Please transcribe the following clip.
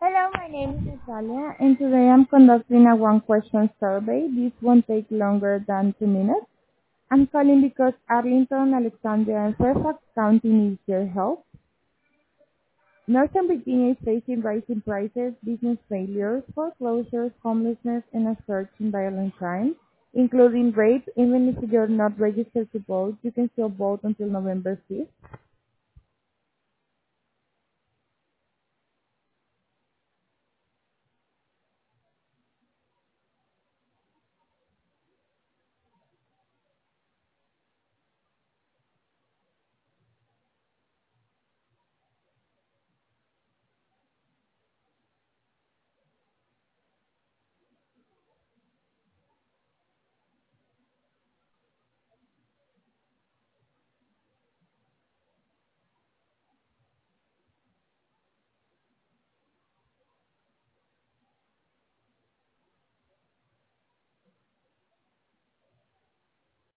Hello, my name is Natalia, and today I'm conducting a one-question survey. This won't take longer than 2 minutes. I'm calling because Arlington, Alexandria, and Fairfax County needs your help. Northern Virginia is facing rising prices, business failures, foreclosures, homelessness, and a surge in violent crime, including rape. Even if you're not registered to vote, you can still vote until November 5th.